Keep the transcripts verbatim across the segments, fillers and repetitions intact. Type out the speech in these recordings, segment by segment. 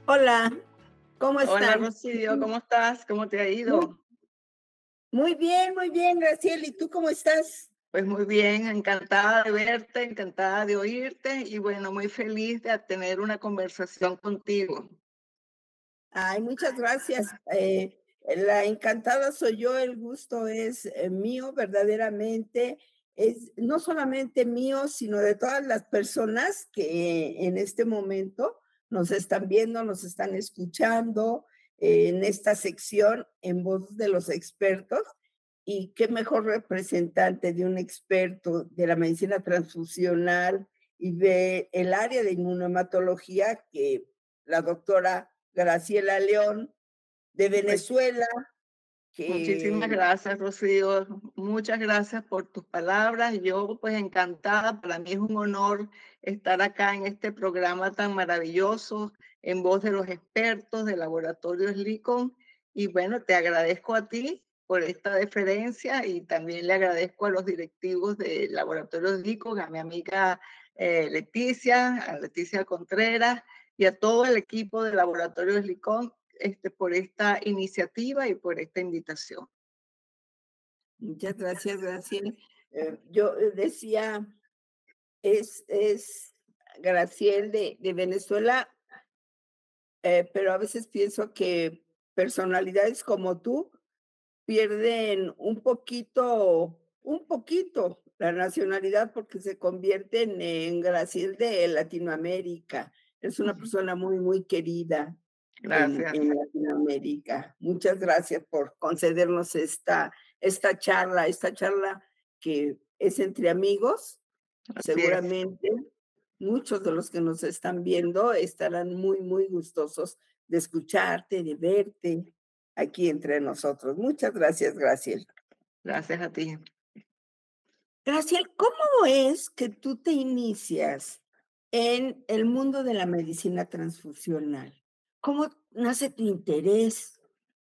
Hola, ¿cómo Hola están? Rocío, ¿cómo estás? ¿Cómo te ha Muy, ido? muy bien, muy bien, Graciela. ¿Y tú cómo estás? Pues muy bien, encantada de verte, encantada de oírte y bueno, muy feliz de tener una conversación contigo. Ay, muchas gracias. Eh, la encantada soy yo, el gusto es eh, mío, verdaderamente. Es no solamente mío, sino de todas las personas que en este momento nos están viendo, nos están escuchando eh, en esta sección en voz de los expertos. Y qué mejor representante de un experto de la medicina transfusional y de el área de inmunohematología que la doctora Graciela León de Pues Venezuela, muchísimas que gracias, Rocío. Muchas gracias por tus palabras. Yo pues encantada, para mí es un honor estar acá en este programa tan maravilloso, en voz de los expertos de Laboratorios Licon. Y bueno, te agradezco a ti por esta deferencia y también le agradezco a los directivos de Laboratorios Licon, a mi amiga eh, Leticia, a Leticia Contreras y a todo el equipo de Laboratorios Licon este, por esta iniciativa y por esta invitación. muchas gracias, Graciela. Eh, yo eh, decía, es, es Graciela de, de Venezuela, eh, pero a veces pienso que personalidades como tú pierden un poquito, un poquito la nacionalidad porque se convierten en Graciel de Latinoamérica. Es una persona muy, muy querida en, Gracias, en Latinoamérica. Muchas gracias por concedernos esta, esta charla, esta charla que es entre amigos. así es. Seguramente muchos de los que nos están viendo estarán muy, muy gustosos de escucharte, de verte aquí entre nosotros. Muchas gracias, Graciela. Gracias a ti. Graciela, ¿cómo es que tú te inicias en el mundo de la medicina transfusional? ¿Cómo nace tu interés?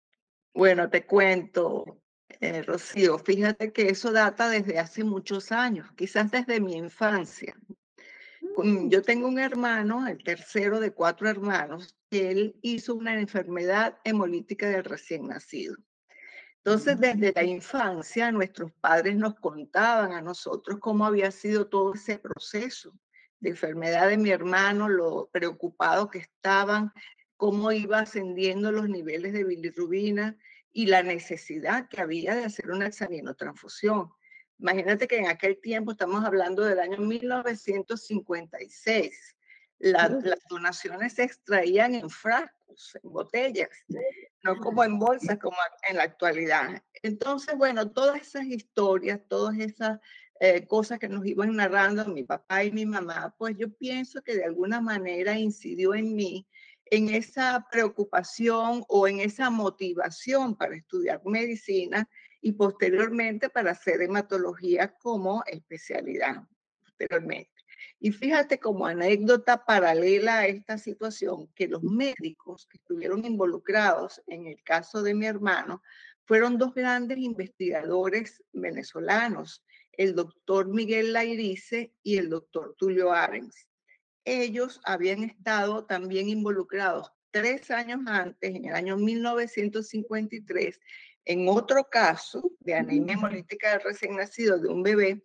Bueno, te cuento, eh, Rocío, fíjate que eso data desde hace muchos años, quizás desde mi infancia. Con- Mm, Yo tengo un hermano, el tercero de cuatro hermanos, que él hizo una enfermedad hemolítica del recién nacido. Entonces, mm, desde la infancia, nuestros padres nos contaban a nosotros cómo había sido todo ese proceso de enfermedad de mi hermano, lo preocupados que estaban, cómo iba ascendiendo los niveles de bilirrubina y la necesidad que había de hacer una examinotransfusión. Imagínate que en aquel tiempo, estamos hablando del año mil novecientos cincuenta y seis, la- mm. las donaciones se extraían en frascos, en botellas, no como en bolsas como en la actualidad. Entonces, bueno, todas esas historias, todas esas eh, cosas que nos iban narrando mi papá y mi mamá, pues yo pienso que de alguna manera incidió en mí, en esa preocupación o en esa motivación para estudiar medicina y posteriormente para hacer hematología como especialidad, posteriormente. Y fíjate como anécdota paralela a esta situación, que los médicos que estuvieron involucrados en el caso de mi hermano fueron dos grandes investigadores venezolanos, el doctor Miguel Lairice y el doctor Tulio Arens. Ellos habían estado también involucrados tres años antes, en el año mil novecientos cincuenta y tres, en otro caso de anemia hemolítica del recién nacido de un bebé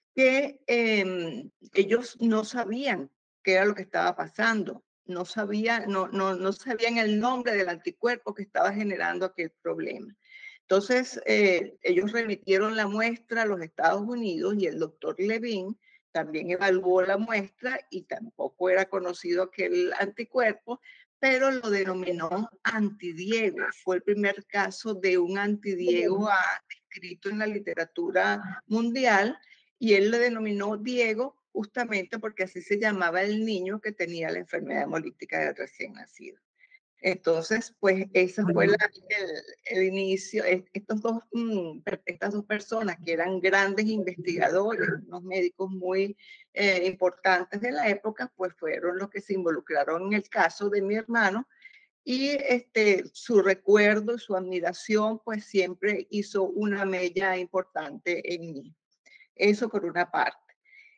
que eh, ellos no sabían qué era lo que estaba pasando, no sabían, no, no, no sabían el nombre del anticuerpo que estaba generando aquel problema. Entonces, eh, ellos remitieron la muestra a los Estados Unidos y el doctor Levin también evaluó la muestra y tampoco era conocido aquel anticuerpo, pero lo denominó antidiego. Fue el primer caso de un antidiego ah, escrito en la literatura mundial y él lo denominó Diego justamente porque así se llamaba el niño que tenía la enfermedad hemolítica del recién nacido. Entonces, pues ese fue la- el, el inicio. Es- Estos dos, mm, per- estas dos personas que eran grandes investigadores, unos médicos muy eh, importantes de la época, pues fueron los que se involucraron en el caso de mi hermano y este, su recuerdo, su admiración, pues siempre hizo una mella importante en mí. Eso por una parte.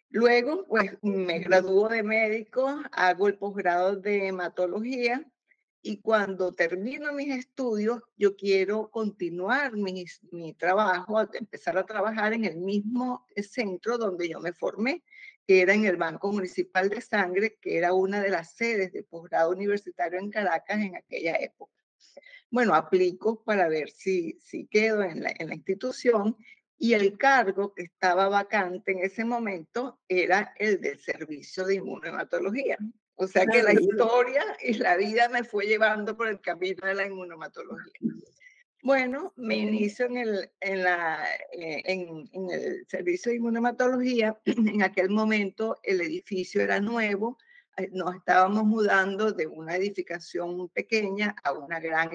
Luego, pues me gradúo de médico, hago el posgrado de hematología y cuando termino mis estudios, yo quiero continuar mi, mi trabajo, empezar a trabajar en el mismo centro donde yo me formé, que era en el Banco Municipal de Sangre, que era una de las sedes de posgrado universitario en Caracas en aquella época. Bueno, aplico para ver si, si quedo en la, en la institución, y el cargo que estaba vacante en ese momento era el del servicio de inmunohematología. O sea que la historia y la vida me fue llevando por el camino de la inmunohematología. Bueno, me inicio en el, en, la, eh, en, en el servicio de inmunohematología. En aquel momento el edificio era nuevo, eh, nos estábamos mudando de una edificación pequeña a una gran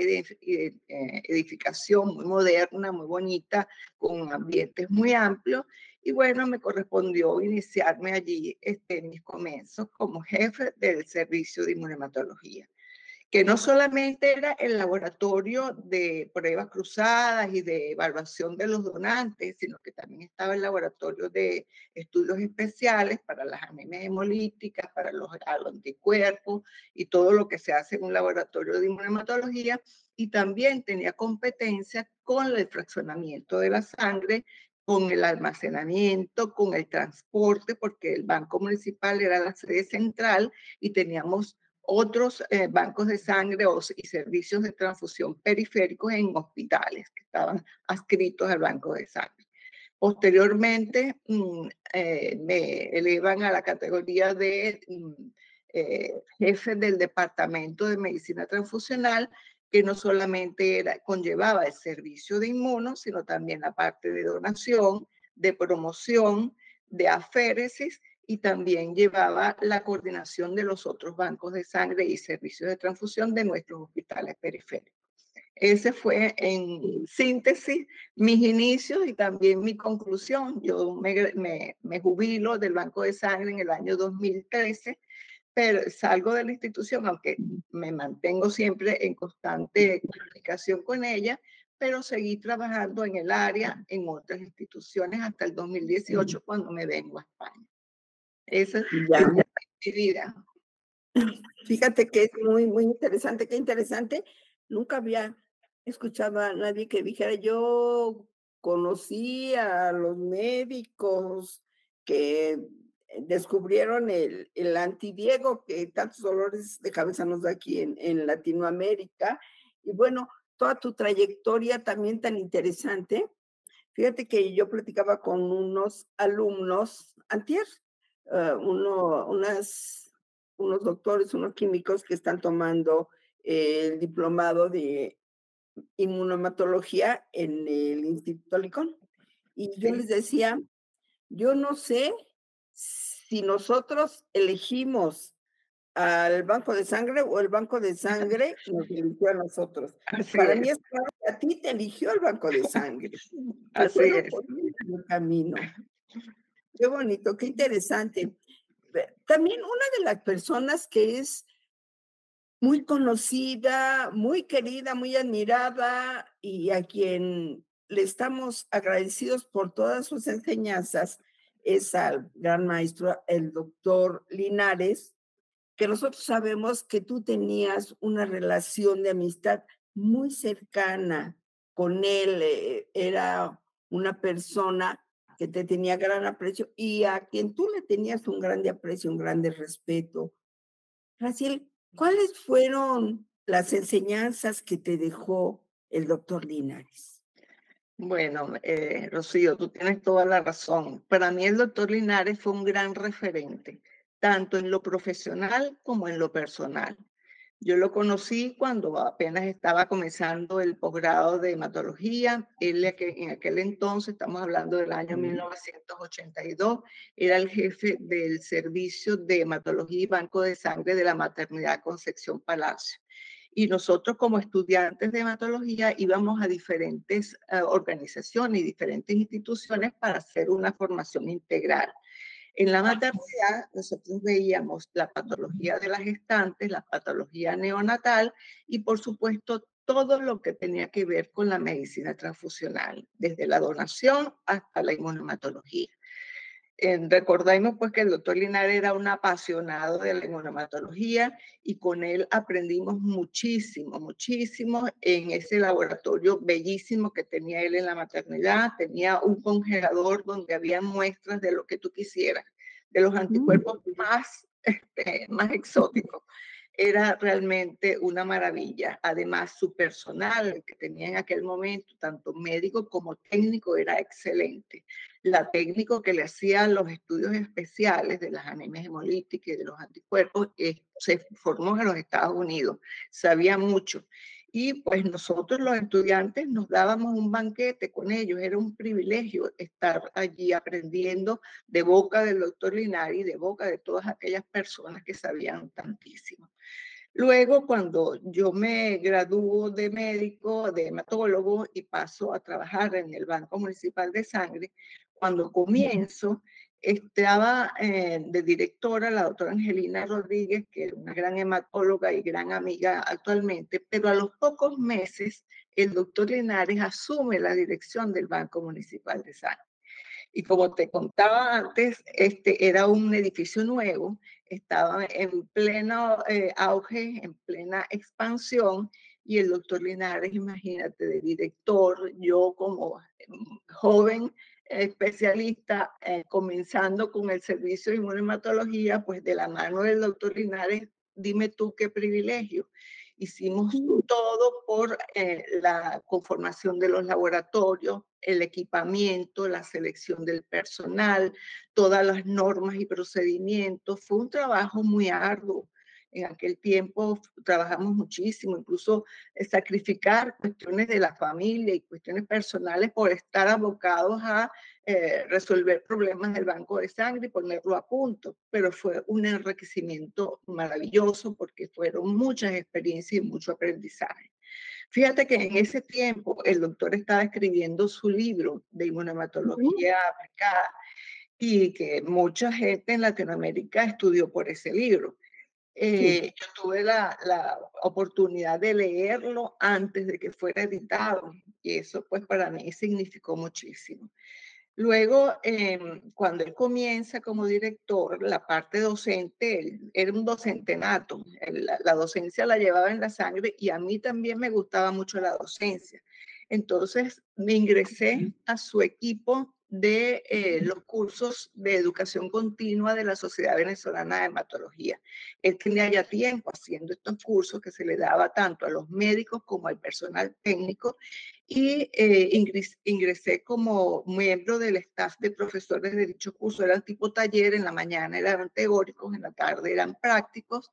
edificación muy moderna, muy bonita, con ambientes muy amplios. Y bueno, me correspondió iniciarme allí este, en mis comienzos como jefe del servicio de inmunohematología, que no solamente era el laboratorio de pruebas cruzadas y de evaluación de los donantes, sino que también estaba el laboratorio de estudios especiales para las anemias hemolíticas, para los anticuerpos y todo lo que se hace en un laboratorio de inmunohematología, y también tenía competencia con el fraccionamiento de la sangre, con el almacenamiento, con el transporte, porque el Banco Municipal era la sede central y teníamos otros eh, bancos de sangre o, y servicios de transfusión periféricos en hospitales que estaban adscritos al banco de sangre. Posteriormente mm, eh, me elevan a la categoría de mm, eh, jefe del departamento de medicina transfusional, que no solamente era, conllevaba el servicio de inmuno, sino también la parte de donación, de promoción, de aféresis, y también llevaba la coordinación de los otros bancos de sangre y servicios de transfusión de nuestros hospitales periféricos. Ese fue, en síntesis, mis inicios y también mi conclusión. Yo me, me, me jubilo del Banco de Sangre en el año dos mil trece, pero salgo de la institución, aunque me mantengo siempre en constante comunicación con ella, pero seguí trabajando en el área, en otras instituciones, hasta el dos mil dieciocho, cuando me vengo a España. Esa ya. es mi vida. Fíjate que es muy, muy interesante, qué interesante. Nunca había escuchado a nadie que dijera, yo conocí a los médicos que descubrieron el, el antidiego que tantos dolores de cabeza nos da aquí en, en Latinoamérica. Y bueno, toda tu trayectoria también tan interesante. Fíjate que yo platicaba con unos alumnos antier, uh, uno, unas, unos doctores, unos químicos que están tomando el diplomado de inmunohematología en el Instituto Licón. Y yo Sí. les decía, yo no sé si nosotros elegimos al banco de sangre o el banco de sangre nos eligió a nosotros. Así Para es. mí es claro que a ti te eligió el banco de sangre. Que Así fueron es. por el camino. Qué bonito, qué interesante. También una de las personas que es muy conocida, muy querida, muy admirada y a quien le estamos agradecidos por todas sus enseñanzas es al gran maestro, el doctor Linares, que nosotros sabemos que tú tenías una relación de amistad muy cercana con él, eh, era una persona que te tenía gran aprecio y a quien tú le tenías un grande aprecio, un grande respeto. Raciel, ¿cuáles fueron las enseñanzas que te dejó el doctor Linares? Bueno, eh, Rocío, tú tienes toda la razón. Para mí el doctor Linares fue un gran referente, tanto en lo profesional como en lo personal. Yo lo conocí cuando apenas estaba comenzando el posgrado de hematología. Él en aquel entonces, estamos hablando del año mil novecientos ochenta y dos, era el jefe del servicio de hematología y banco de sangre de la maternidad Concepción Palacio. Y nosotros como estudiantes de hematología íbamos a diferentes uh, organizaciones y diferentes instituciones para hacer una formación integral. En la maternidad nosotros veíamos la patología de las gestantes, la patología neonatal y por supuesto todo lo que tenía que ver con la medicina transfusional, desde la donación hasta la inmunohematología. Eh, recordemos pues que el doctor Linares era un apasionado de la inmunohematología y con él aprendimos muchísimo, muchísimo en ese laboratorio bellísimo que tenía él en la maternidad. Tenía un congelador donde había muestras de lo que tú quisieras, de los anticuerpos más, este, más exóticos. Era realmente una maravilla. Además, su personal, el que tenía en aquel momento, tanto médico como técnico, era excelente. La técnico que le hacía los estudios especiales de las anemias hemolíticas y de los anticuerpos eh, se formó en los Estados Unidos. Sabía mucho. Y pues nosotros los estudiantes nos dábamos un banquete con ellos. Era un privilegio estar allí aprendiendo de boca del doctor Linares y de boca de todas aquellas personas que sabían tantísimo. Luego, cuando yo me gradúo de médico, de hematólogo y paso a trabajar en el Banco Municipal de Sangre, cuando comienzo, estaba eh, de directora la doctora Angelina Rodríguez, que es una gran hematóloga y gran amiga actualmente, pero a los pocos meses el doctor Linares asume la dirección del Banco Municipal de Sangre. Y como te contaba antes, este era un edificio nuevo, estaba en pleno eh, auge, en plena expansión, y el doctor Linares, imagínate, de director, yo como joven especialista, eh, comenzando con el servicio de inmunohematología, pues de la mano del doctor Linares, dime tú qué privilegio. Hicimos todo por eh, la conformación de los laboratorios, el equipamiento, la selección del personal, todas las normas y procedimientos. Fue un trabajo muy arduo. En aquel tiempo trabajamos muchísimo, incluso eh, sacrificar cuestiones de la familia y cuestiones personales por estar abocados a eh, resolver problemas del banco de sangre y ponerlo a punto. Pero fue un enriquecimiento maravilloso porque fueron muchas experiencias y mucho aprendizaje. Fíjate que en ese tiempo el doctor estaba escribiendo su libro de inmunohematología aplicada y que mucha gente en Latinoamérica estudió por ese libro. Eh, yo tuve la, la oportunidad de leerlo antes de que fuera editado y eso pues para mí significó muchísimo. Luego, eh, cuando él comienza como director, la parte docente, él era un docente nato, él, la, la docencia la llevaba en la sangre y a mí también me gustaba mucho la docencia. Entonces me ingresé a su equipo de eh, los cursos de educación continua de la Sociedad Venezolana de Hematología. Él tenía ya tiempo haciendo estos cursos que se le daba tanto a los médicos como al personal técnico y eh, ingresé, ingresé como miembro del staff de profesores de dicho curso. Eran tipo taller, en la mañana eran teóricos, en la tarde eran prácticos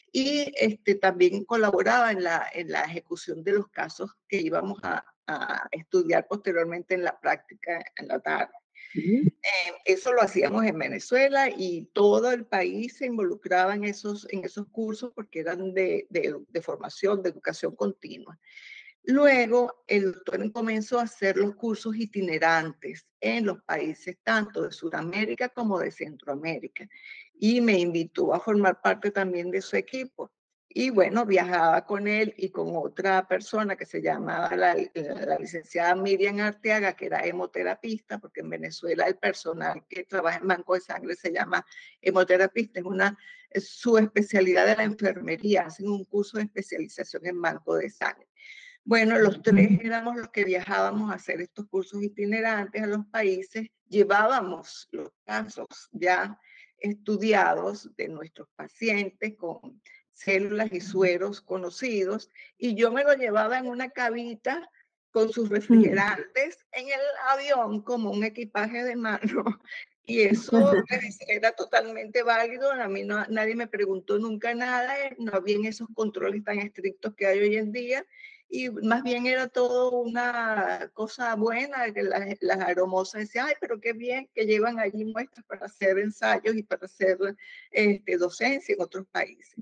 y este, también colaboraba en la, en la ejecución de los casos que íbamos a, a estudiar posteriormente en la práctica en la tarde. Eh, eso lo hacíamos en Venezuela y todo el país se involucraba en esos, en esos cursos porque eran de, de, de formación, de educación continua. Luego, el doctor comenzó a hacer los cursos itinerantes en los países tanto de Sudamérica como de Centroamérica y me invitó a formar parte también de su equipo. Y bueno, viajaba con él y con otra persona que se llamaba la, la licenciada Miriam Arteaga, que era hemoterapista, porque en Venezuela el personal que trabaja en banco de sangre se llama hemoterapista, es una es su especialidad de la enfermería, hacen un curso de especialización en banco de sangre. Bueno, los tres éramos los que viajábamos a hacer estos cursos itinerantes a los países, llevábamos los casos ya estudiados de nuestros pacientes con células y sueros conocidos y yo me lo llevaba en una cabita con sus refrigerantes en el avión como un equipaje de mano y eso era totalmente válido. A mí no, nadie me preguntó nunca nada, no había esos controles tan estrictos que hay hoy en día y más bien era todo una cosa buena, que las, las aromosas decían, ay, pero qué bien que llevan allí muestras para hacer ensayos y para hacer este, docencia en otros países.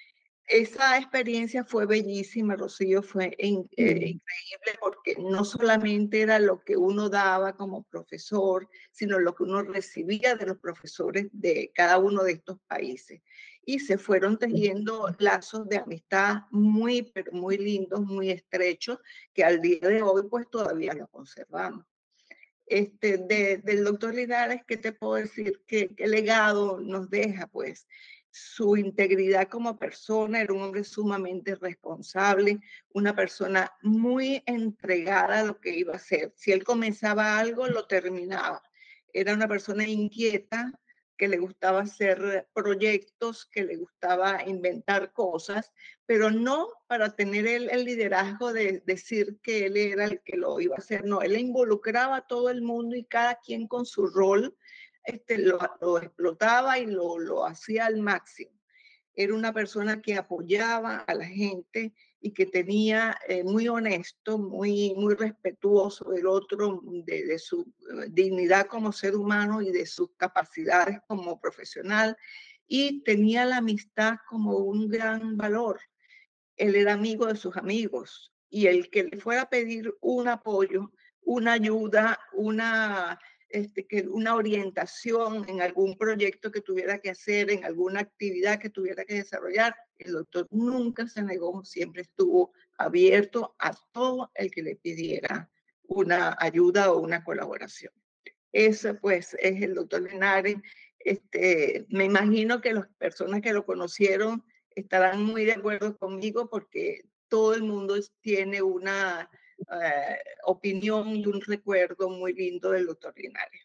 Esa experiencia fue bellísima, Rocío, fue in, eh, increíble porque no solamente era lo que uno daba como profesor, sino lo que uno recibía de los profesores de cada uno de estos países. Y se fueron tejiendo lazos de amistad muy, pero muy lindos, muy estrechos, que al día de hoy pues todavía los conservamos. Este, de, del doctor Linares, ¿qué te puedo decir? ¿Qué, qué legado nos deja? Pues su integridad como persona, era un hombre sumamente responsable, una persona muy entregada a lo que iba a hacer. Si él comenzaba algo, lo terminaba. Era una persona inquieta, que le gustaba hacer proyectos, que le gustaba inventar cosas, pero no para tener el, el liderazgo de decir que él era el que lo iba a hacer. No, él involucraba a todo el mundo y cada quien con su rol este, lo, lo explotaba y lo, lo hacía al máximo. Era una persona que apoyaba a la gente y que tenía eh, muy honesto, muy, muy respetuoso del otro, de, de su eh, dignidad como ser humano y de sus capacidades como profesional, y tenía la amistad como un gran valor. Él era amigo de sus amigos, y el que le fuera a pedir un apoyo, una ayuda, una, este, que, una orientación en algún proyecto que tuviera que hacer, en alguna actividad que tuviera que desarrollar, el doctor nunca se negó, siempre estuvo abierto a todo el que le pidiera una ayuda o una colaboración. Ese pues es el doctor Linares. Este, me imagino que las personas que lo conocieron estarán muy de acuerdo conmigo, porque todo el mundo tiene una eh, opinión y un recuerdo muy lindo del doctor Linares.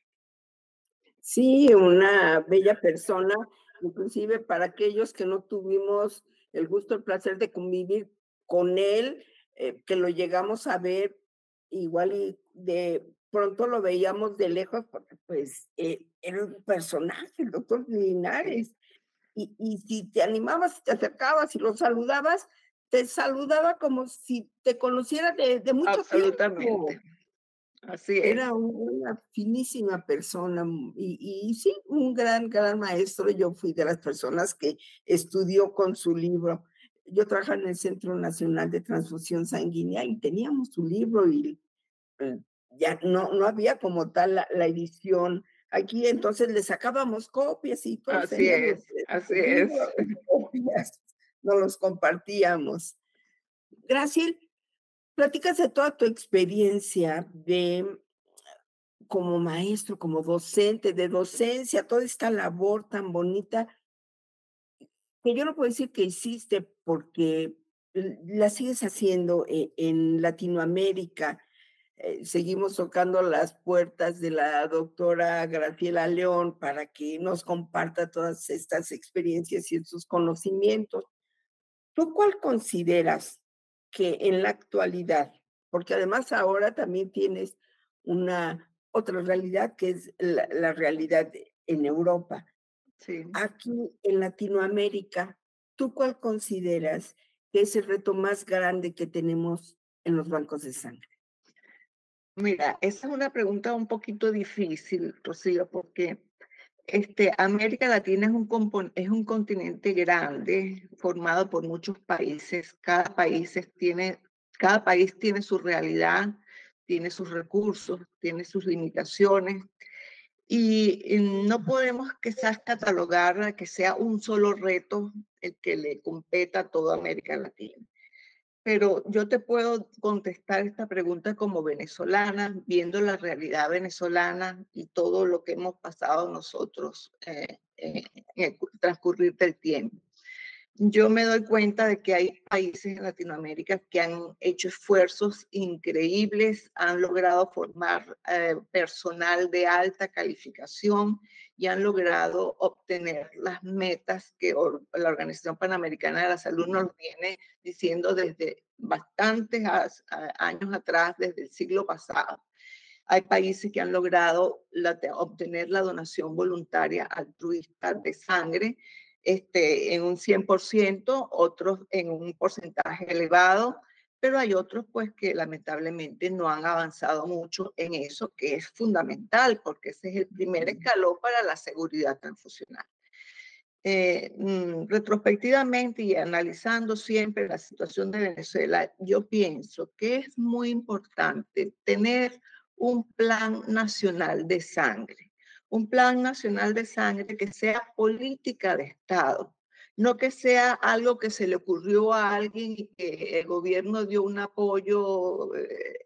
Sí, una bella persona, inclusive para aquellos que no tuvimos el gusto, el placer de convivir con él, eh, que lo llegamos a ver igual y de pronto lo veíamos de lejos porque pues eh, era un personaje, el doctor Sí, Linares. Y, y si te animabas, te acercabas y lo saludabas, te saludaba como si te conociera de, de mucho absolutamente. tiempo. Así Era es. una finísima persona, mm, y y sí, un gran, gran maestro. Yo fui de las personas que estudió con su libro. Yo trabajaba en el Centro Nacional de Transfusión Sanguínea y teníamos su libro y, eh, ya no no había como tal la la edición aquí, entonces le sacábamos copias y todos Así teníamos es, ese así es. libro en copias, nos los compartíamos. Graciela, platicas de toda tu experiencia de como maestro, como docente, de docencia, toda esta labor tan bonita que yo no puedo decir que hiciste porque l la sigues haciendo e en Latinoamérica. Eh, seguimos tocando las puertas de la doctora Graciela León para que nos comparta todas estas experiencias y estos conocimientos. ¿Tú cuál consideras que en la actualidad, porque además ahora también tienes una otra realidad que es la, la realidad en Europa? Sí. Aquí en Latinoamérica, ¿tú cuál consideras que es el reto más grande que tenemos en los bancos de sangre? Mira, esa es una pregunta un poquito difícil, Rocío, porque este, América Latina es un, compon- es un continente grande, formado por muchos países. Cada país es- tiene, cada país tiene su realidad, tiene sus recursos, tiene sus limitaciones. Y, y no podemos quizás catalogar a que sea un solo reto el que le competa a toda América Latina. Pero yo te puedo contestar esta pregunta como venezolana, viendo la realidad venezolana y todo lo que hemos pasado nosotros eh, eh, en el transcurrir del tiempo. Yo me doy cuenta de que hay países en Latinoamérica que han hecho esfuerzos increíbles, han logrado formar eh, personal de alta calificación y han logrado obtener las metas que or la Organización Panamericana de la Salud nos viene diciendo desde bastantes a, a, años atrás, desde el siglo pasado. Hay países que han logrado la, obtener la donación voluntaria altruista de sangre este, en un cien por ciento, otros en un porcentaje elevado, pero hay otros pues que lamentablemente no han avanzado mucho en eso, que es fundamental porque ese es el primer escalón para la seguridad transfusional. Eh, mm, retrospectivamente y analizando siempre la situación de Venezuela, yo pienso que es muy importante tener un plan nacional de sangre, un plan nacional de sangre que sea política de Estado, no que sea algo que se le ocurrió a alguien y que el gobierno dio un apoyo eh,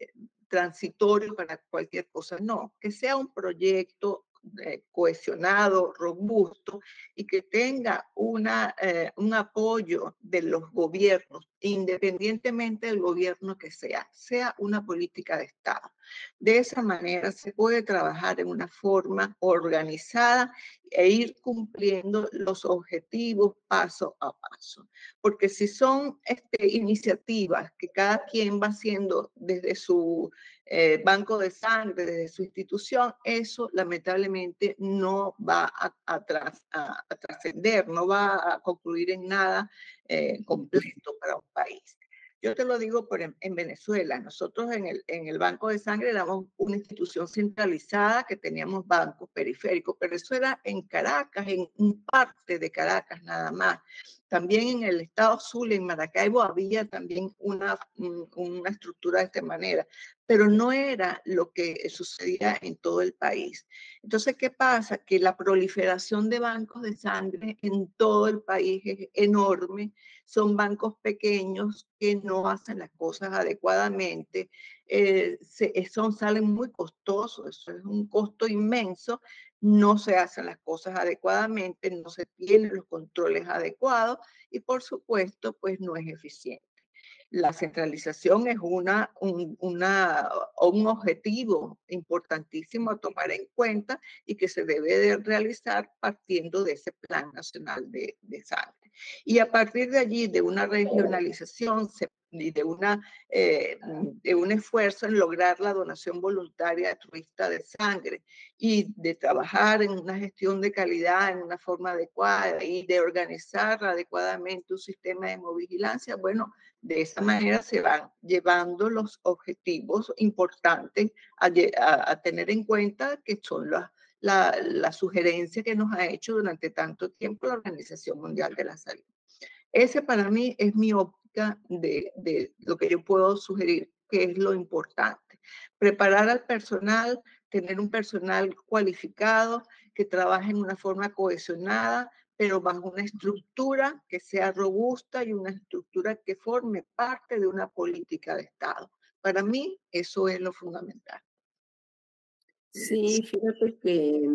transitorio para cualquier cosa, no, que sea un proyecto eh, cohesionado, robusto y que tenga una, eh, un apoyo de los gobiernos, independientemente del gobierno que sea, sea una política de Estado. De esa manera se puede trabajar en una forma organizada e ir cumpliendo los objetivos paso a paso. Porque si son este, iniciativas que cada quien va haciendo desde su eh, banco de sangre, desde su institución, eso lamentablemente no va a, a, tras, a, a trascender, no va a concluir en nada eh, completo para un país. Yo te lo digo por en, en Venezuela. Nosotros en el, en el Banco de Sangre éramos una institución centralizada que teníamos bancos periféricos, pero eso era en Caracas, en un parte de Caracas nada más. También en el estado Zulia, en Maracaibo, había también una, una estructura de esta manera, pero no era lo que sucedía en todo el país. Entonces, ¿qué pasa? Que la proliferación de bancos de sangre en todo el país es enorme. Son bancos pequeños que no hacen las cosas adecuadamente, eh, se, son, salen muy costosos, eso es un costo inmenso, no se hacen las cosas adecuadamente, no se tienen los controles adecuados y por supuesto pues no es eficiente. La centralización es una, un, una, un objetivo importantísimo a tomar en cuenta y que se debe de realizar partiendo de ese Plan Nacional de, de Sangre. Y a partir de allí, de una regionalización se, y de, una, eh, de un esfuerzo en lograr la donación voluntaria altruista de sangre y de trabajar en una gestión de calidad en una forma adecuada y de organizar adecuadamente un sistema de hemovigilancia, bueno, de esa manera se van llevando los objetivos importantes a, a, a tener en cuenta, que son las la, la sugerencia que nos ha hecho durante tanto tiempo la Organización Mundial de la Salud. Ese para mí es mi óptica de, de lo que yo puedo sugerir, que es lo importante. Preparar al personal, tener un personal cualificado, que trabaje en una forma cohesionada, pero bajo una estructura que sea robusta y una estructura que forme parte de una política de Estado. Para mí, eso es lo fundamental. Sí, fíjate que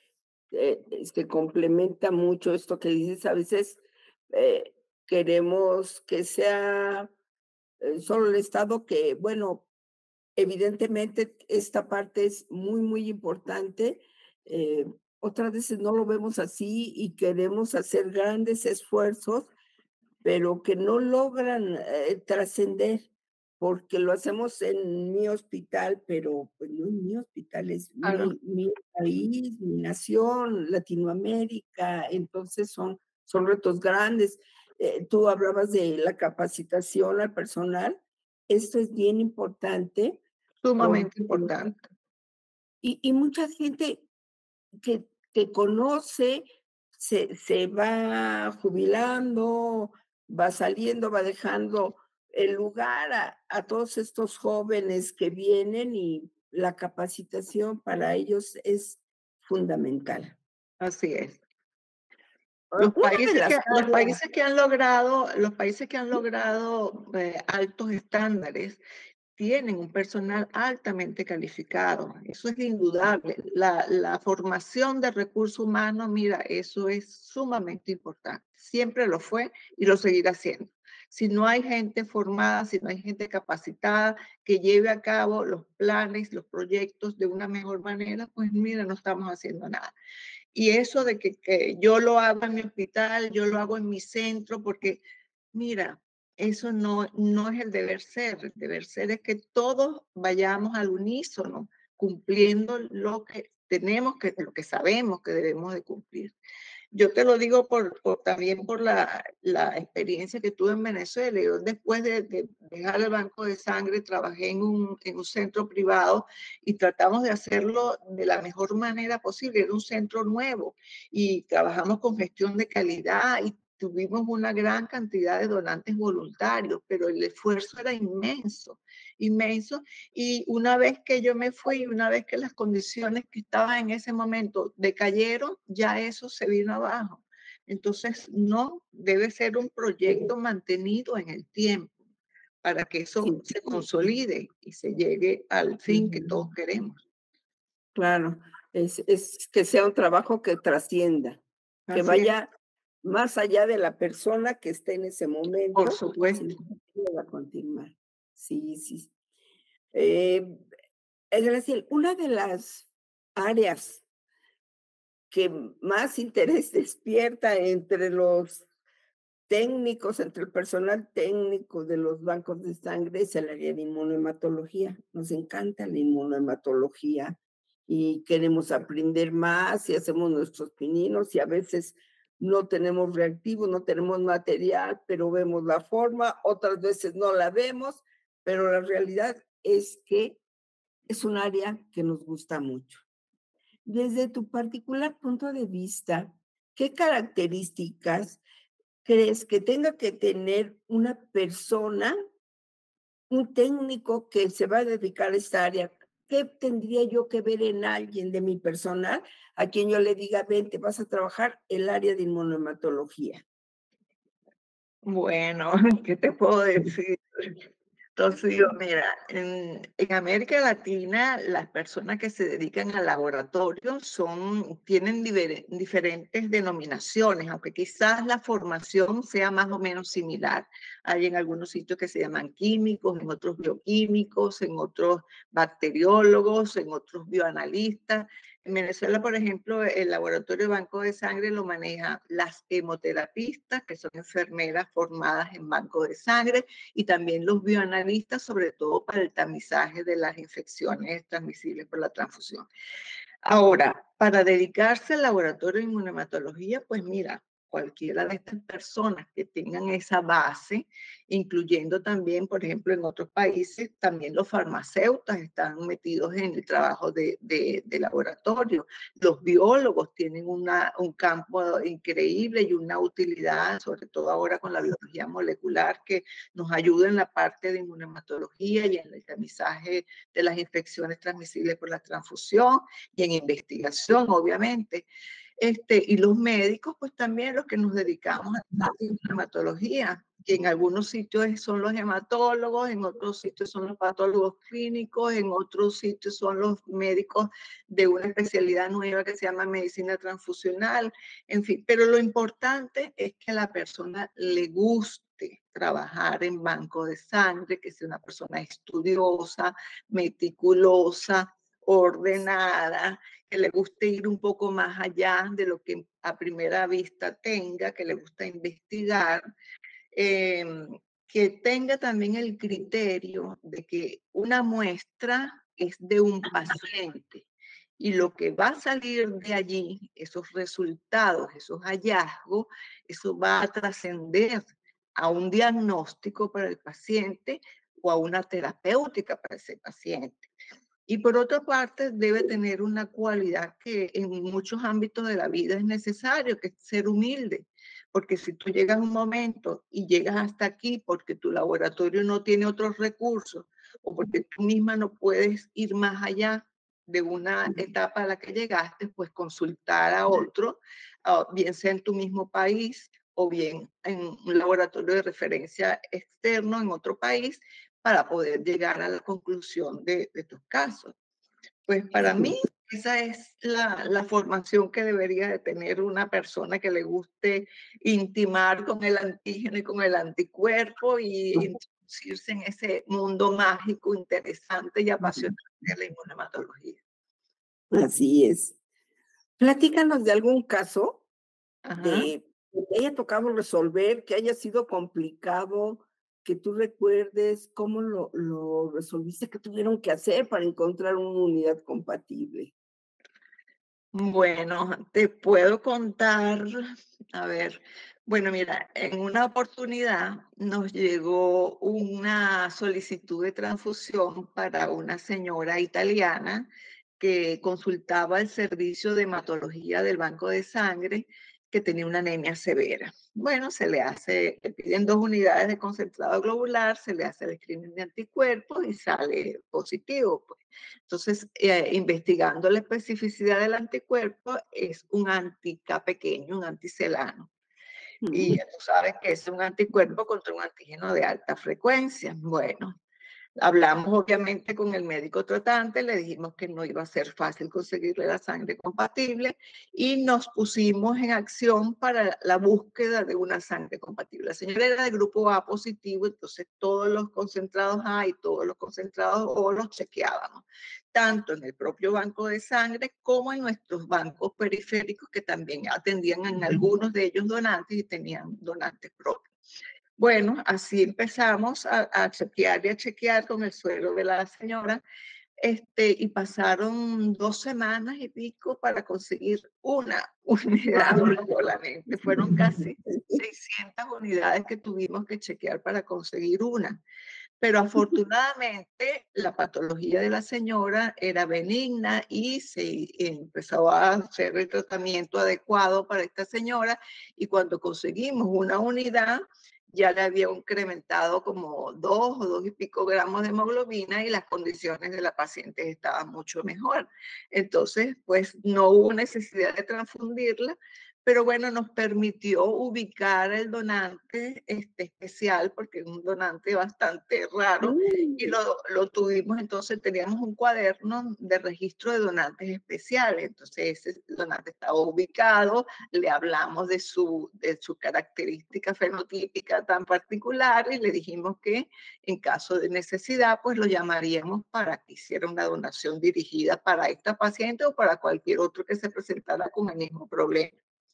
eh, se complementa mucho esto que dices. A veces eh, queremos que sea eh, solo el Estado, que, bueno, evidentemente esta parte es muy, muy importante. Eh, otras veces no lo vemos así y queremos hacer grandes esfuerzos, pero que no logran eh, trascender, porque lo hacemos en mi hospital, pero pues no en mi hospital, es Claro. mi, mi país, mi nación, Latinoamérica, entonces son, son retos grandes. Eh, tú hablabas de la capacitación al personal, esto es bien importante. Sumamente Porque, importante. y, y mucha gente que, que conoce se, se va jubilando, va saliendo, va dejando el lugar a, a todos estos jóvenes que vienen, y la capacitación para ellos es fundamental. Así es. Ah, Los una de países las que, los áreas, países que han logrado, los países que han logrado eh, altos estándares tienen un personal altamente calificado. Eso es indudable. La, la formación de recursos humanos, mira, eso es sumamente importante. Siempre lo fue y lo seguirá siendo. Si no hay gente formada, si no hay gente capacitada que lleve a cabo los planes, los proyectos de una mejor manera, pues mira, no estamos haciendo nada. Y eso de que, que yo lo hago en mi hospital, yo lo hago en mi centro, porque mira, eso no, no es el deber ser. El deber ser es que todos vayamos al unísono, cumpliendo lo que tenemos, que, lo que sabemos que debemos de cumplir. Yo te lo digo por, por también por la, la, experiencia que tuve en Venezuela. Yo después de, de dejar el banco de sangre, trabajé en un, en un centro privado y tratamos de hacerlo de la mejor manera posible. Era un centro nuevo y trabajamos con gestión de calidad y tuvimos una gran cantidad de donantes voluntarios, pero el esfuerzo era inmenso, inmenso. Y una vez que yo me fui, una vez que las condiciones que estaban en ese momento decayeron, ya eso se vino abajo. Entonces, no, debe ser un proyecto mantenido en el tiempo. para que eso Sí, se sí, sí. consolide y se llegue al fin que todos Ujú. queremos. Claro, es es que sea un trabajo que trascienda, que Así es, vaya más allá de la persona que esté en ese por momento, sino supuesto. que va a continuar. Sí, sí. Eh, es decir, una de las áreas que más interés despierta entre los técnicos, entre el personal técnico de los bancos de sangre es el área de inmunohematología. Nos encanta la inmunohematología y queremos aprender más y hacemos nuestros pininos y a veces no tenemos reactivos, no tenemos material, pero vemos la forma, otras veces no la vemos, pero la realidad es que es un área que nos gusta mucho. Desde tu particular punto de vista, ¿qué características crees que tenga que tener una persona, un técnico que se va a dedicar a esta área? ¿Qué tendría yo que ver en alguien de mi personal a quien yo le diga, vente, vas a trabajar el área de inmunohematología? Bueno, ¿qué te puedo decir? Entonces yo, mira, en, en América Latina las personas que se dedican al laboratorio son, tienen diver- diferentes denominaciones, aunque quizás la formación sea más o menos similar. Hay en algunos sitios que se llaman químicos, en otros bioquímicos, en otros bacteriólogos, en otros bioanalistas. En Venezuela, por ejemplo, el laboratorio Banco de Sangre lo maneja las hemoterapistas, que son enfermeras formadas en banco de sangre, y también los bioanalistas, sobre todo para el tamizaje de las infecciones transmisibles por la transfusión. Ahora, para dedicarse al laboratorio de inmunohematología, pues mira, cualquiera de estas personas que tengan esa base, incluyendo también, por ejemplo, en otros países, también los farmacéuticos están metidos en el trabajo de, de, de laboratorio. Los biólogos tienen una, un campo increíble y una utilidad, sobre todo ahora con la biología molecular, que nos ayuda en la parte de inmunohematología y en el tamizaje de las infecciones transmisibles por la transfusión y en investigación, obviamente. Este, y los médicos, pues también los que nos dedicamos a la hematología, que en algunos sitios son los hematólogos, en otros sitios son los patólogos clínicos, en otros sitios son los médicos de una especialidad nueva que se llama medicina transfusional, en fin. Pero lo importante es que a la persona le guste trabajar en banco de sangre, que sea una persona estudiosa, meticulosa, ordenada, que le guste ir un poco más allá de lo que a primera vista tenga, que le gusta investigar, eh, que tenga también el criterio de que una muestra es de un paciente y lo que va a salir de allí, esos resultados, esos hallazgos, eso va a trascender a un diagnóstico para el paciente o a una terapéutica para ese paciente. Y por otra parte, debe tener una cualidad que en muchos ámbitos de la vida es necesario, que es ser humilde. Porque si tú llegas a un momento y llegas hasta aquí porque tu laboratorio no tiene otros recursos o porque tú misma no puedes ir más allá de una etapa a la que llegaste, pues consultar a otro, uh, bien sea en tu mismo país o bien en un laboratorio de referencia externo en otro país, para poder llegar a la conclusión de, de tus casos. Pues para mí esa es la, la, formación que debería de tener una persona que le guste intimar con el antígeno y con el anticuerpo y introducirse en ese mundo mágico, interesante y apasionante de la inmunohematología. Así es. Platícanos de algún caso Ajá. de que te haya tocado resolver, que haya sido complicado, que tú recuerdes cómo lo lo resolviste, qué tuvieron que hacer para encontrar una unidad compatible. Bueno, te puedo contar, a ver, bueno, mira, en una oportunidad nos llegó una solicitud de transfusión para una señora italiana que consultaba el servicio de hematología del banco de sangre, que tenía una anemia severa. Bueno, se le hace, le piden dos unidades de concentrado globular, se le hace el screening de anticuerpos y sale positivo, pues. Entonces, eh, investigando la especificidad del anticuerpo, es un anti-K pequeño, un anticelano. Y tú sabes que es un anticuerpo contra un antígeno de alta frecuencia. Bueno, hablamos obviamente con el médico tratante, le dijimos que no iba a ser fácil conseguirle la sangre compatible y nos pusimos en acción para la búsqueda de una sangre compatible. La señora era de grupo A positivo, entonces todos los concentrados A y todos los concentrados O los chequeábamos, tanto en el propio banco de sangre como en nuestros bancos periféricos que también atendían en algunos de ellos donantes y tenían donantes propios. Bueno, así empezamos a, a chequear y a chequear con el suero de la señora, este, y pasaron dos semanas y pico para conseguir una unidad solamente. Fueron casi seiscientas unidades que tuvimos que chequear para conseguir una. Pero afortunadamente la patología de la señora era benigna y se empezó a hacer el tratamiento adecuado para esta señora, y cuando conseguimos una unidad ya le había incrementado como dos o dos y pico gramos de hemoglobina y las condiciones de la paciente estaban mucho mejor. Entonces, pues no hubo necesidad de transfundirla, pero bueno, nos permitió ubicar el donante este, especial, porque es un donante bastante raro, y lo, lo tuvimos, entonces teníamos un cuaderno de registro de donantes especiales, entonces ese donante estaba ubicado, le hablamos de su, de su característica fenotípica tan particular y le dijimos que en caso de necesidad, pues lo llamaríamos para que hiciera una donación dirigida para esta paciente o para cualquier otro que se presentara con el mismo problema.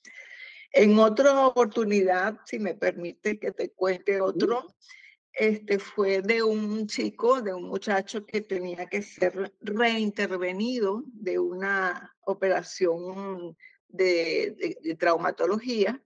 En otra oportunidad, si me permite que te cuente otro, este fue de un chico, de un muchacho que tenía que ser reintervenido de una operación de, de, de traumatología.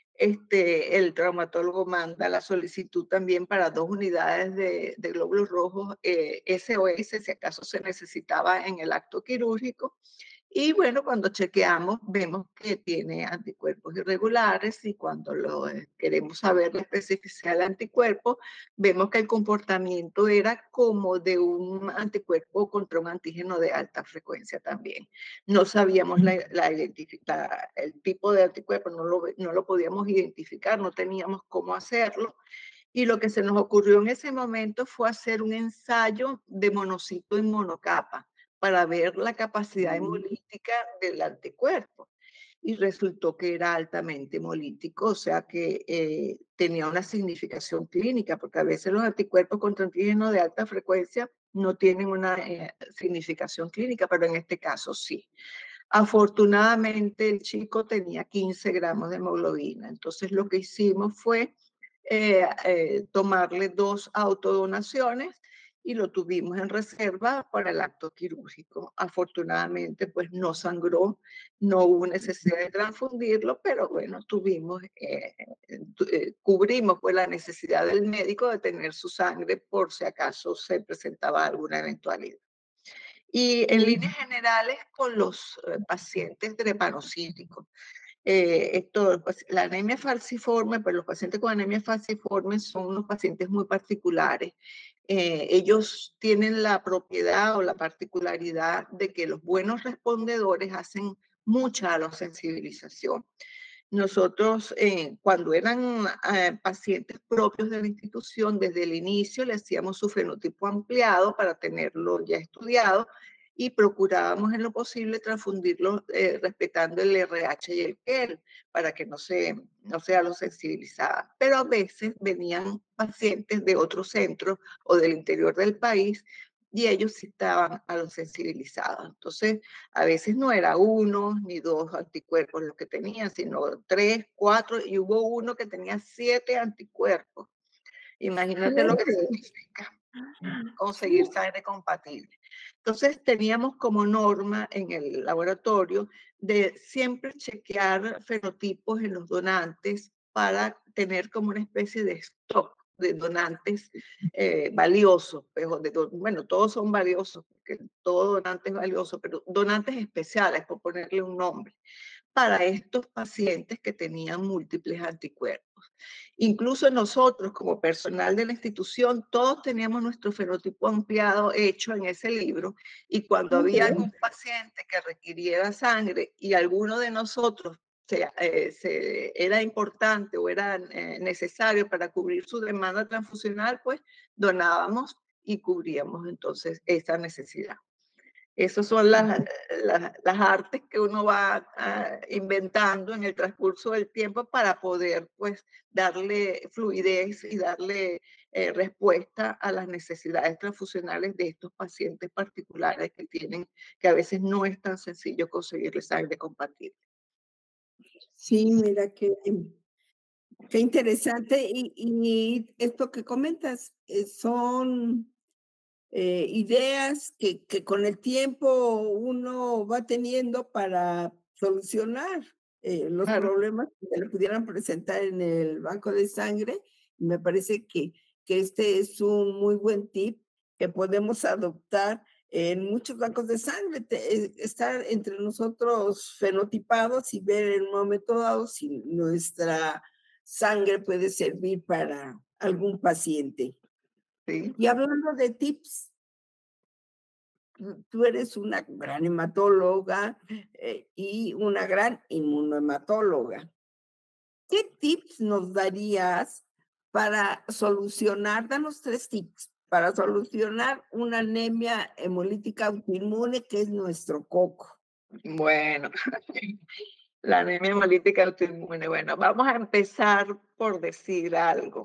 Este, el traumatólogo manda la solicitud también para dos unidades de, de glóbulos rojos eh, S O S, si acaso se necesitaba en el acto quirúrgico. Y bueno, cuando chequeamos, vemos que tiene anticuerpos irregulares, y cuando lo, eh, queremos saber la especificidad del anticuerpo, vemos que el comportamiento era como de un anticuerpo contra un antígeno de alta frecuencia también. No sabíamos la, la la, el tipo de anticuerpo, no lo, no lo podíamos identificar, no teníamos cómo hacerlo. Y lo que se nos ocurrió en ese momento fue hacer un ensayo de monocito en monocapa para ver la capacidad hemolítica del anticuerpo. Y resultó que era altamente hemolítico, o sea que eh, tenía una significación clínica, porque a veces los anticuerpos contra antígenos de alta frecuencia no tienen una eh, significación clínica, pero en este caso sí. Afortunadamente el chico tenía quince gramos de hemoglobina, entonces lo que hicimos fue eh, eh, tomarle dos autodonaciones y lo tuvimos en reserva para el acto quirúrgico. Afortunadamente, pues no sangró, no hubo necesidad de transfundirlo, pero bueno, tuvimos, eh, eh, cubrimos pues la necesidad del médico de tener su sangre por si acaso se presentaba alguna eventualidad. Y en líneas generales con los eh, pacientes drepanocíticos. Eh, esto, pues, la anemia falciforme, pues los pacientes con anemia falciforme son unos pacientes muy particulares. Eh, ellos tienen la propiedad o la particularidad de que los buenos respondedores hacen mucha alosensibilización. Nosotros, eh, cuando eran eh, pacientes propios de la institución, desde el inicio le hacíamos su fenotipo ampliado para tenerlo ya estudiado y procurábamos en lo posible transfundirlo eh, respetando el R H y el K E L para que no se, no sea lo sensibilizada. Pero a veces venían pacientes de otros centros o del interior del país y ellos sí estaban alosensibilizados. Entonces, a veces no era uno ni dos anticuerpos los que tenían, sino tres, cuatro, y hubo uno que tenía siete anticuerpos. Imagínate lo que significa conseguir sangre compatible. Entonces teníamos como norma en el laboratorio de siempre chequear fenotipos en los donantes para tener como una especie de stock de donantes eh, valiosos. De, bueno, todos son valiosos, porque todo donante es valioso, pero donantes especiales, por ponerle un nombre, para estos pacientes que tenían múltiples anticuerpos. Incluso nosotros, como personal de la institución, todos teníamos nuestro fenotipo ampliado hecho en ese libro, y cuando había algún paciente que requiriera sangre y alguno de nosotros se, eh, se, era importante o era eh, necesario para cubrir su demanda transfusional, pues donábamos y cubríamos entonces esa necesidad. Esas son las, las, las artes que uno va uh, inventando en el transcurso del tiempo para poder pues darle fluidez y darle eh, respuesta a las necesidades transfusionales de estos pacientes particulares que tienen, que a veces no es tan sencillo conseguirle sangre compatible. Sí, mira qué, qué interesante. Y, y esto que comentas eh, son Eh, ideas que, que con el tiempo uno va teniendo para solucionar eh, los Claro. problemas que se le pudieran presentar en el banco de sangre. Me parece que, que este es un muy buen tip que podemos adoptar en muchos bancos de sangre, te- eh, estar entre nosotros fenotipados y ver en un momento dado si nuestra sangre puede servir para algún paciente. Sí. Y hablando de tips, tú eres una gran hematóloga eh, y una gran inmunohematóloga. ¿Qué tips nos darías para solucionar, danos tres tips, para solucionar una anemia hemolítica autoinmune que es nuestro coco? Bueno, la anemia hemolítica autoinmune. Bueno, vamos a empezar por decir algo.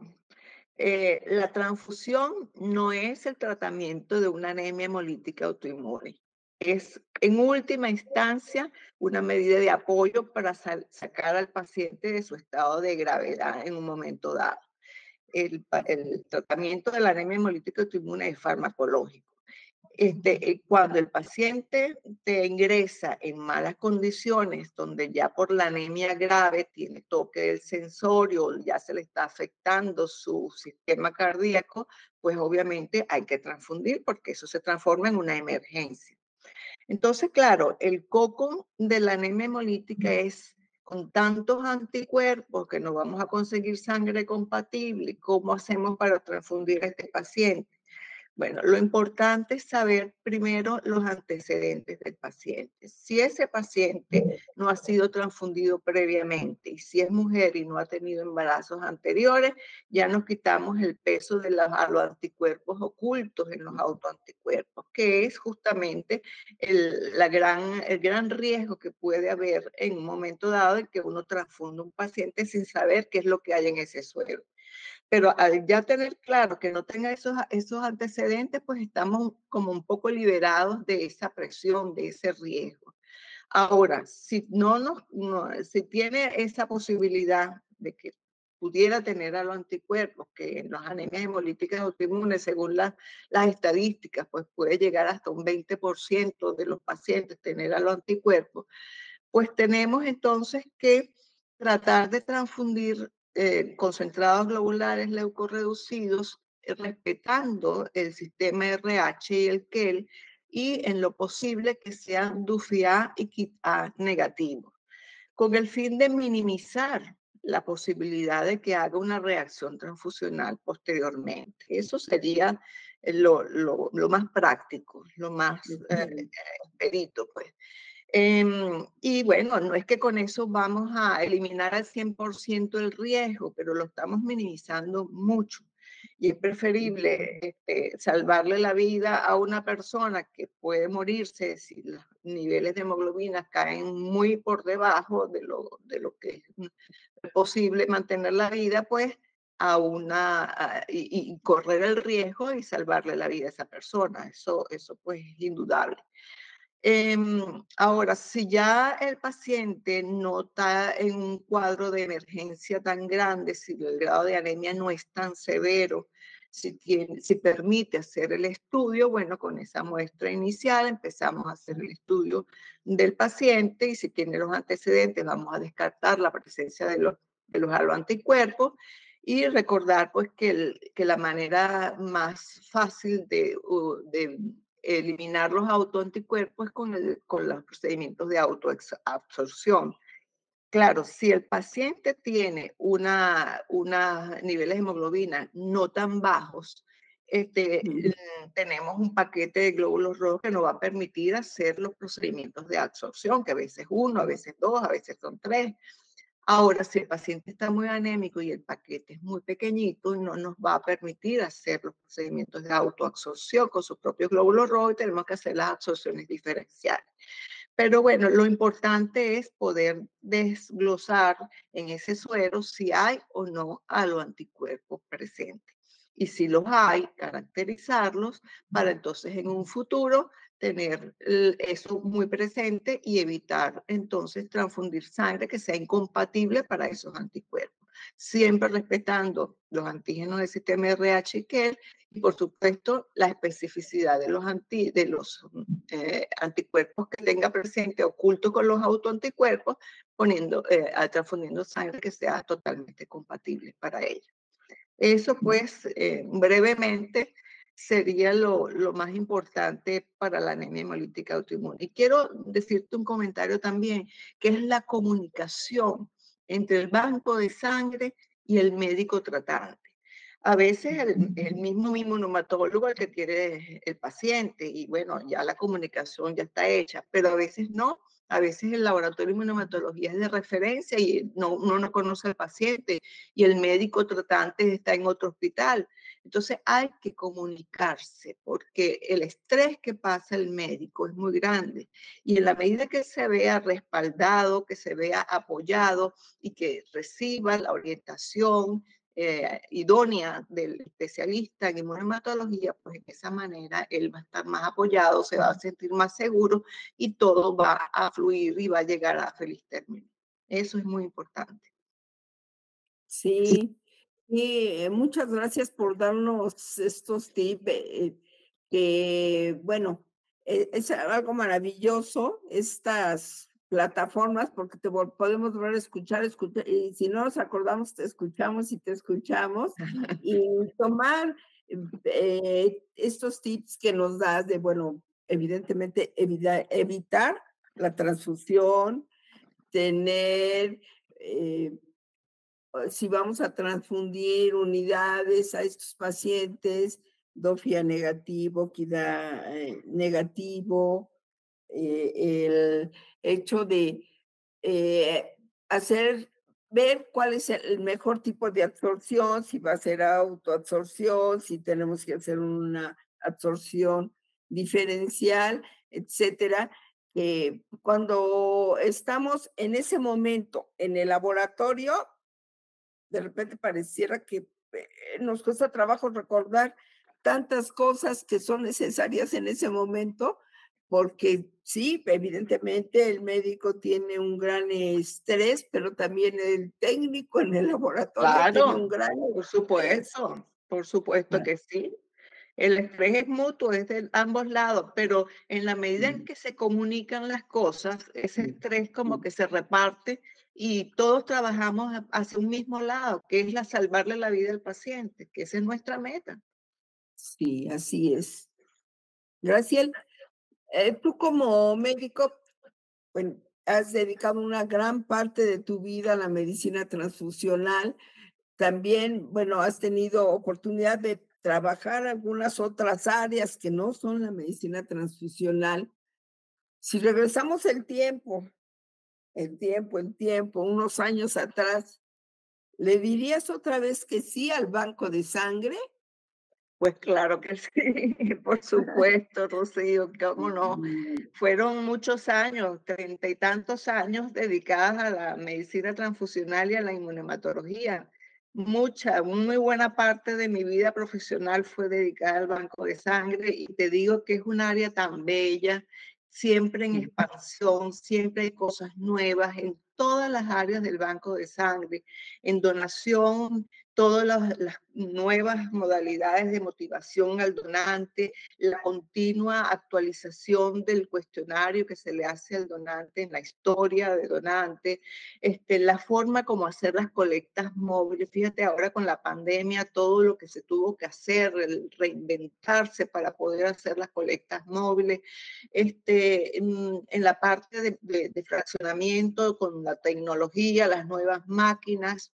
Eh, la transfusión no es el tratamiento de una anemia hemolítica autoinmune. Es, en última instancia, una medida de apoyo para sacar al paciente de su estado de gravedad en un momento dado. El, el tratamiento de la anemia hemolítica autoinmune es farmacológico. Este, eh, cuando el paciente te ingresa en malas condiciones, donde ya por la anemia grave tiene toque del sensorio, ya se le está afectando su sistema cardíaco, pues obviamente hay que transfundir porque eso se transforma en una emergencia. Entonces, claro, el coco de la anemia hemolítica es con tantos anticuerpos que no vamos a conseguir sangre compatible. ¿Cómo hacemos para transfundir a este paciente? Bueno, lo importante es saber primero los antecedentes del paciente. Si ese paciente no ha sido transfundido previamente y si es mujer y no ha tenido embarazos anteriores, ya nos quitamos el peso de los, a los anticuerpos ocultos en los autoanticuerpos, que es justamente el, la gran, el gran riesgo que puede haber en un momento dado en que uno transfunda un paciente sin saber qué es lo que hay en ese suero. Pero al ya tener claro que no tenga esos, esos antecedentes, pues estamos como un poco liberados de esa presión, de ese riesgo. Ahora, si no, nos, no si tiene esa posibilidad de que pudiera tener a los anticuerpos, que en las anemias hemolíticas autoinmunes, según las, las estadísticas, pues puede llegar hasta un veinte por ciento de los pacientes tener a los anticuerpos, pues tenemos entonces que tratar de transfundir eh, concentrados globulares leucorreducidos, eh, respetando el sistema R H y el K E L, y en lo posible que sean D U F I A y K I T A negativos, con el fin de minimizar la posibilidad de que haga una reacción transfusional posteriormente. Eso sería lo, lo, lo más práctico, lo más eh, expedito, pues. Eh, y bueno, no es que con eso vamos a eliminar al cien por ciento el riesgo, pero lo estamos minimizando mucho. Y es preferible este, salvarle la vida a una persona que puede morirse si los niveles de hemoglobina caen muy por debajo de lo, de lo que es posible mantener la vida, pues a una, a, y, y correr el riesgo y salvarle la vida a esa persona. Eso, eso pues es indudable. Eh, ahora, si ya el paciente no está en un cuadro de emergencia tan grande, si el grado de anemia no es tan severo, si, tiene, si permite hacer el estudio, bueno, con esa muestra inicial empezamos a hacer el estudio del paciente y si tiene los antecedentes vamos a descartar la presencia de los, de los haloanticuerpos y recordar pues que, el, que la manera más fácil de, de eliminar los autoanticuerpos con, el, con los procedimientos de autoabsorción. Claro, si el paciente tiene una, una niveles de hemoglobina no tan bajos, este, Mm. mm, tenemos un paquete de glóbulos rojos que nos va a permitir hacer los procedimientos de absorción, que a veces uno, a veces dos, a veces son tres. Ahora, si el paciente está muy anémico y el paquete es muy pequeñito, no nos va a permitir hacer los procedimientos de autoabsorción con sus propios glóbulos rojos y tenemos que hacer las absorciones diferenciales. Pero bueno, lo importante es poder desglosar en ese suero si hay o no a los anticuerpos presentes. Y si los hay, caracterizarlos para entonces en un futuro tener eso muy presente y evitar entonces transfundir sangre que sea incompatible para esos anticuerpos. Siempre respetando los antígenos del sistema R H y K E L y por supuesto la especificidad de los, anti, de los eh, anticuerpos que tenga presente oculto con los autoanticuerpos, poniendo, eh, transfundiendo sangre que sea totalmente compatible para ella. Eso pues eh, brevemente sería lo, lo más importante para la anemia hemolítica autoinmune. Y quiero decirte un comentario también, que es la comunicación entre el banco de sangre y el médico tratante. A veces el, el mismo inmunomatólogo el que tiene el paciente y bueno, ya la comunicación ya está hecha, pero a veces no. A veces el laboratorio de inmunomatología es de referencia y no, uno no conoce al paciente y el médico tratante está en otro hospital. Entonces hay que comunicarse porque el estrés que pasa el médico es muy grande y en la medida que se vea respaldado, que se vea apoyado y que reciba la orientación eh, idónea del especialista en inmunohematología, pues de esa manera él va a estar más apoyado, se va a sentir más seguro y todo va a fluir y va a llegar a feliz término. Eso es muy importante. Sí, y eh, muchas gracias por darnos estos tips, eh, que bueno, eh, es algo maravilloso estas plataformas porque te vol- podemos volver a escuchar, escuchar, y si no nos acordamos, te escuchamos y te escuchamos, y tomar eh, estos tips que nos das de, bueno, evidentemente evita- evitar la transfusión, tener... eh, si vamos a transfundir unidades a estos pacientes, DOFIA negativo, KIDA eh, negativo, eh, el hecho de eh, hacer, ver cuál es el mejor tipo de absorción, si va a ser autoabsorción, si tenemos que hacer una absorción diferencial, etcétera. Eh, cuando estamos en ese momento en el laboratorio, de repente pareciera que eh, nos cuesta trabajo recordar tantas cosas que son necesarias en ese momento, porque sí, evidentemente el médico tiene un gran estrés, pero también el técnico en el laboratorio tiene un Claro, gran por estrés. supuesto, por supuesto que sí. El estrés es mutuo, es de ambos lados, pero en la medida en que se comunican las cosas, ese estrés como que se reparte y todos trabajamos ha- hacia un mismo lado, que es la salvarle la vida al paciente, que esa es nuestra meta. Sí, así es. Graciela, eh, tú como médico, bueno, has dedicado una gran parte de tu vida a la medicina transfusional. También, bueno, has tenido oportunidad de trabajar algunas otras áreas que no son la medicina transfusional. Si regresamos el tiempo, el tiempo, el tiempo, unos años atrás, ¿le dirías otra vez que sí al banco de sangre? Pues claro que sí, por supuesto, Rocío, cómo no. Mm. Fueron muchos años, treinta y tantos años dedicadas a la medicina transfusional y a la inmunohematología. Mucha, muy buena parte de mi vida profesional fue dedicada al banco de sangre y te digo que es un área tan bella, siempre en expansión, siempre hay cosas nuevas en todas las áreas del banco de sangre, en donación, todas las, las nuevas modalidades de motivación al donante, la continua actualización del cuestionario que se le hace al donante en la historia de donante, este, la forma como hacer las colectas móviles. Fíjate ahora con la pandemia, todo lo que se tuvo que hacer, el reinventarse para poder hacer las colectas móviles. Este, en, en la parte de, de, de fraccionamiento con la tecnología, las nuevas máquinas,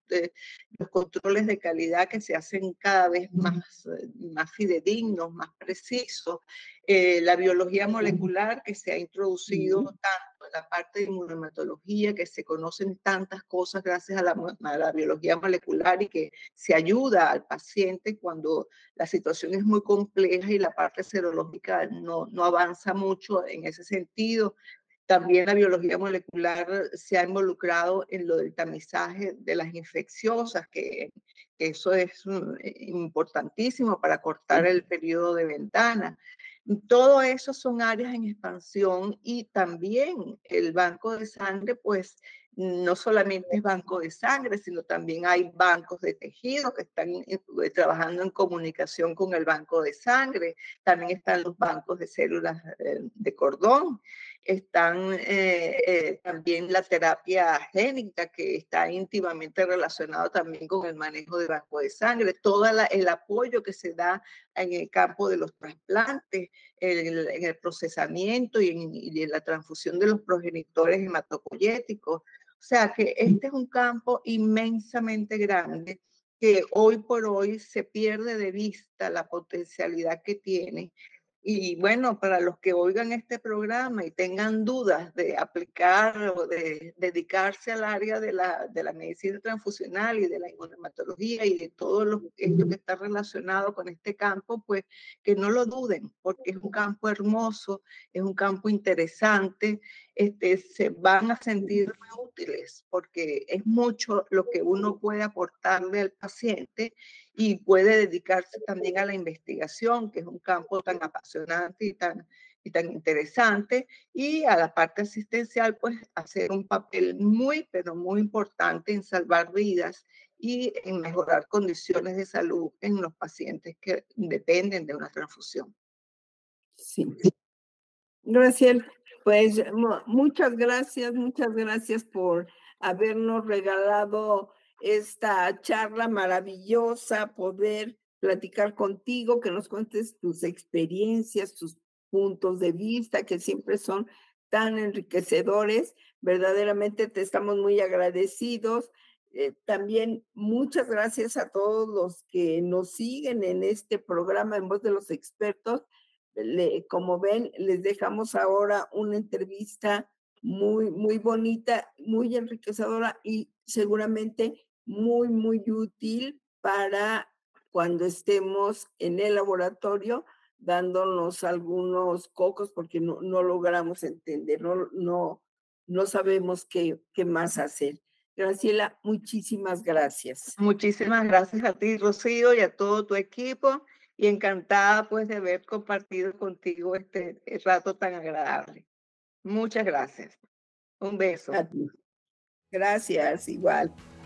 eh, los controles de calidad que se hacen cada vez más, eh, más fidedignos, más precisos, eh, la biología molecular que se ha introducido tanto en la parte de inmunohematología, que se conocen tantas cosas gracias a la, a la biología molecular y que se ayuda al paciente cuando la situación es muy compleja y la parte serológica no, no avanza mucho en ese sentido. También la biología molecular se ha involucrado en lo del tamizaje de las infecciosas, que, que eso es mm, importantísimo para cortar el periodo de ventana. Todo eso son áreas en expansión y también el banco de sangre, pues no solamente es banco de sangre, sino también hay bancos de tejido que están eh, trabajando en comunicación con el banco de sangre. También están los bancos de células eh, de cordón. Están eh, eh, también la terapia génica, que está íntimamente relacionado también con el manejo de banco de sangre. Todo la, el apoyo que se da en el campo de los trasplantes, el, en el procesamiento y en, y en la transfusión de los progenitores hematopoyéticos. O sea que este es un campo inmensamente grande que hoy por hoy se pierde de vista la potencialidad que tiene. Y bueno, para los que oigan este programa y tengan dudas de aplicar o de dedicarse al área de la, de la medicina transfusional y de la inmunohematología y de todo lo, esto que está relacionado con este campo, pues que no lo duden, porque es un campo hermoso, es un campo interesante, este, se van a sentir muy útiles porque es mucho lo que uno puede aportarle al paciente y puede dedicarse también a la investigación, que es un campo tan apasionante y tan, y tan interesante, y a la parte asistencial, pues hacer un papel muy, pero muy importante en salvar vidas y en mejorar condiciones de salud en los pacientes que dependen de una transfusión. Sí. Graciela, pues muchas gracias, muchas gracias por habernos regalado esta charla maravillosa, poder platicar contigo, que nos cuentes tus experiencias, tus puntos de vista, que siempre son tan enriquecedores. Verdaderamente te estamos muy agradecidos. Eh, también muchas gracias a todos los que nos siguen en este programa En Voz de los Expertos. Le, como ven, les dejamos ahora una entrevista muy, muy bonita, muy enriquecedora y seguramente muy, muy útil para cuando estemos en el laboratorio dándonos algunos cocos porque no, no logramos entender, no, no, no sabemos qué, qué más hacer. Graciela, muchísimas gracias. Muchísimas gracias a ti, Rocío, y a todo tu equipo. Y encantada pues de haber compartido contigo este rato tan agradable. Muchas gracias. Un beso. A ti. Gracias, igual.